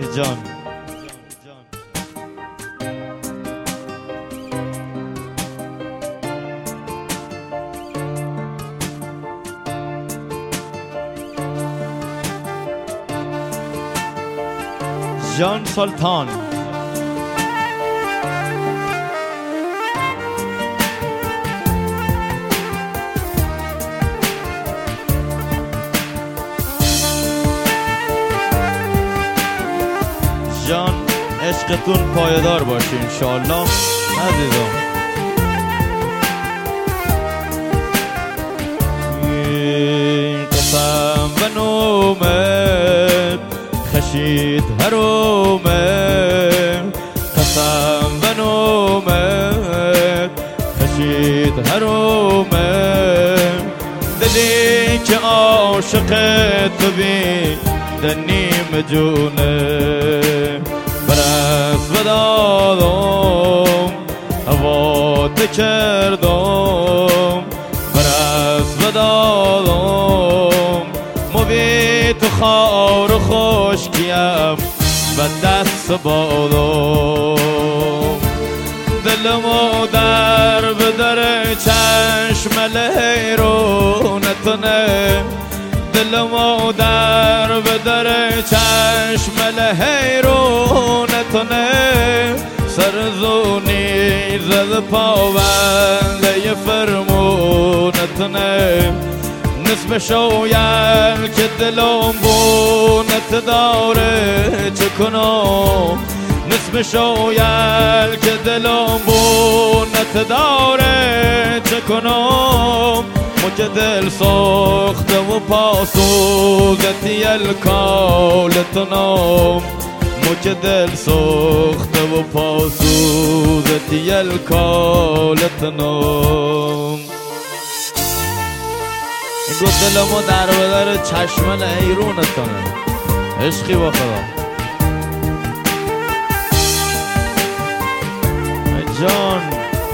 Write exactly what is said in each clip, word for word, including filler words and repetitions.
جان جان سلطان جان عشقتون پایدار باشه انشالله عزیزم. قسم و نومت خشید هرومت، قسم و نومت خشید هرومت، دلی که عاشق تو بی دنیم جونه برس و دادم هوا کردم، برس و دادم موی تو خار و خشکیم و دست بادم، دلمو در به در چشم لیرونتونه، دلمو در به در چشم لیرونتونه، سرزونی زد پاونده فرمونتونه، نصف شویل که دلم بونت داره چه کنم، نصف شویل که دلم بونت داره چه کنم، مو که دل سخته و پاسوزتی الکالتنم، مو که دل سخته و پاسوزتی الکالتنم. این گفت دلمو در به در چشم لیرونتونه، عشقی با خدا جان.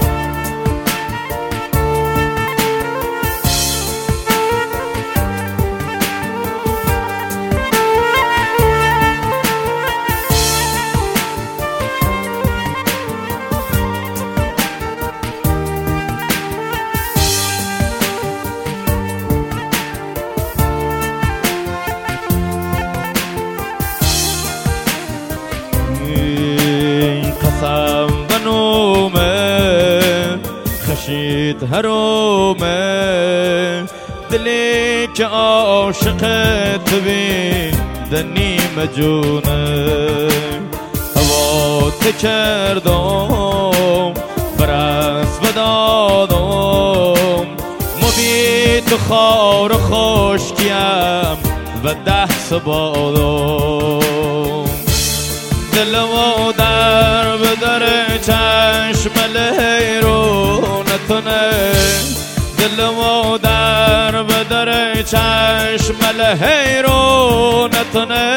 قسم و نومه خشید هرومه، دلی که عاشق تو بی دنیم جونه هوا کردم، برس و دادم موی تو خار و خشکیم و دست بادم، دلمو در به در چشم لیرونتونه، دلمو در به در چشم لیرونتونه،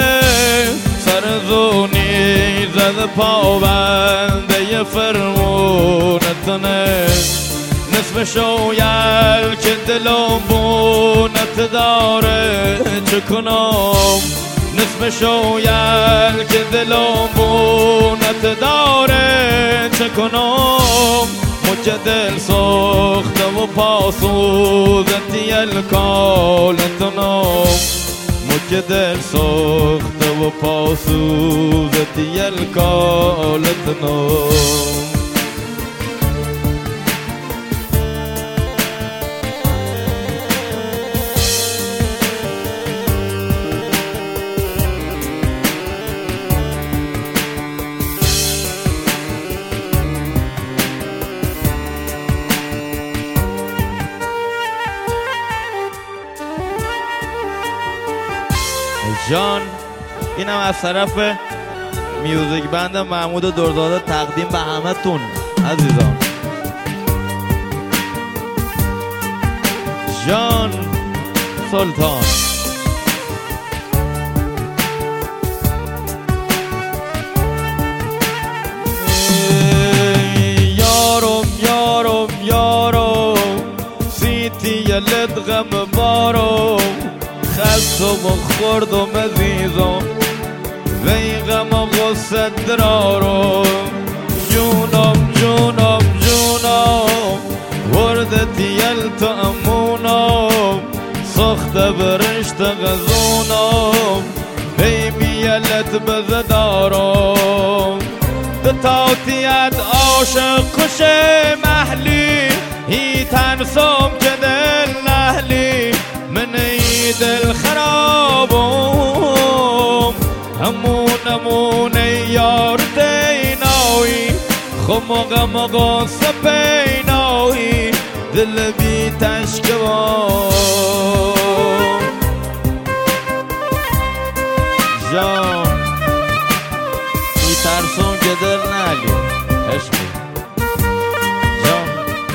سرزونی زد پاونده فرمونتونه، نصف شویل که دلم بونت داره چه کنم، نصف شویل که دلم بونت داره چه کنم، مو که دل سخته و پاسوزتی الکالتنم، مو که دل سخته و پاسوزتی الکالتنم. جان اینم از طرف میوزیک بند محمود درداده تقدیم به همه تون عزیزان. جان سلطان یارم یارم یارم سیتی لدغم بارم خستم و خوردم عزیزم، وی غم و غصه درارم جونم جونم جونم ورده تیل تو امونم سخت برشت غزونم ای میلت بزدارم دتاوتیت عاشق کش محلی هی تنسم که دل نهلی من ای دل خرابم همون همون یار دینایی خم و غم و غصه پینایی دل بی تشکوام جان ای ترسون که دل نهلی عشقی جان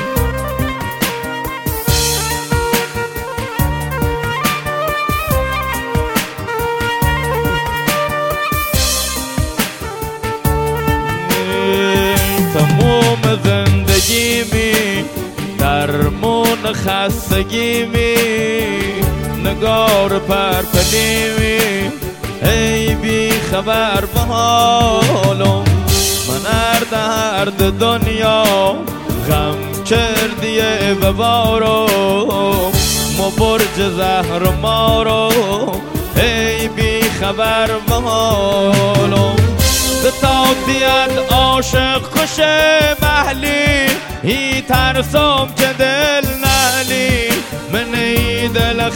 تموم زندگیمی درمون خستگیمی نگار پرپلیمی ای بی خبر به حالم من هر درد دنیا غم کردیه ببارم ما برج زهر مارو ای بی خبر به حالم دتاوتیت عاشق کش محلی هی ترسم که دل نهلی من ای دل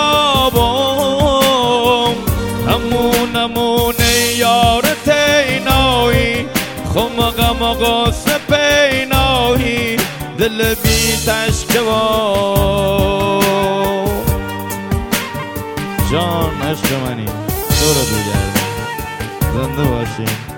خرابم همون همون یار تینایی خم غم و غصه پینایی دل بی تشکوام جان عشق منی دور بگردم زنده باشیم